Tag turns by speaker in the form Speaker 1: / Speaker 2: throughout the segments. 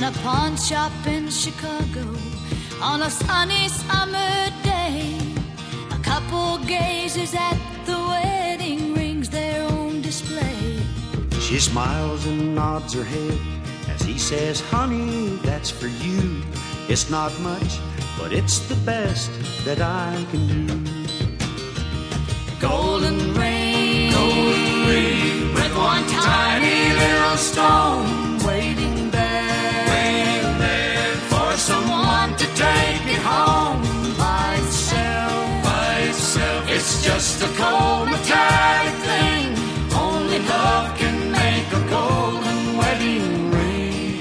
Speaker 1: a pawn shop in Chicago on a sunny summer day. A couple gazes at the wedding rings, their own display.
Speaker 2: She smiles and nods her head as he says, honey, that's for you. It's not much, but it's the best that I can do.
Speaker 1: Golden ring with one tiny little stone waiting there for someone to take it home by itself. It's just a cold metallic thing. Only love can make a golden wedding ring.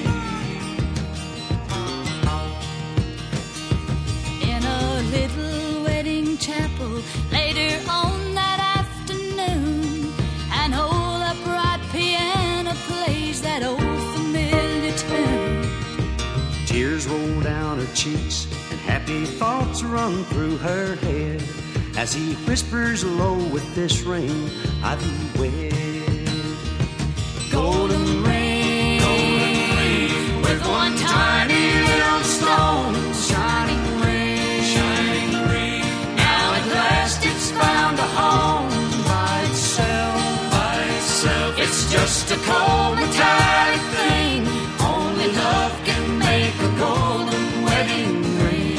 Speaker 1: In a little wedding chapel later on that afternoon, an old upright piano plays that old familiar tune.
Speaker 2: Tears roll down her cheeks and happy thoughts run through her head as he whispers low, with this ring I thee wed.
Speaker 1: Golden ring with one tiny little stone, shining ring. Now at last it's found a home by itself. It's just a cold metallic thing. Only love can make a golden wedding ring.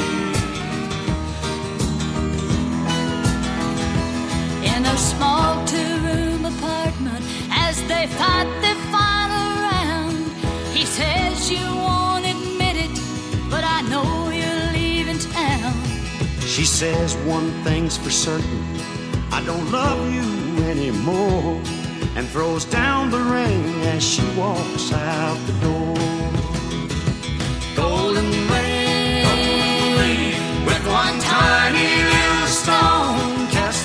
Speaker 1: In a small two-room apartment, as they fight their final round, he says, you won't admit it, but I know you're leaving town.
Speaker 2: She says, one thing's for certain, I don't love you anymore, and throws down the ring as she walks out the door.
Speaker 1: Golden ring with one tiny little stone cast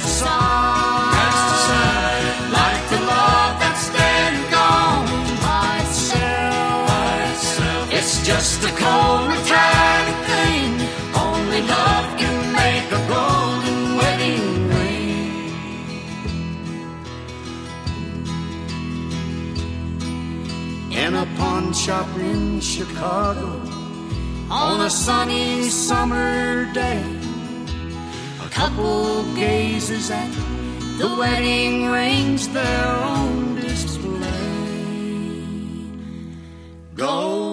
Speaker 1: aside, like the love that's dead and gone by itself. It's just a cold metallic thing. Only love can make a golden wedding ring.
Speaker 2: In a pawn shop in Chicago on a sunny summer day,
Speaker 1: a couple gazes at the wedding rings, their own display. Go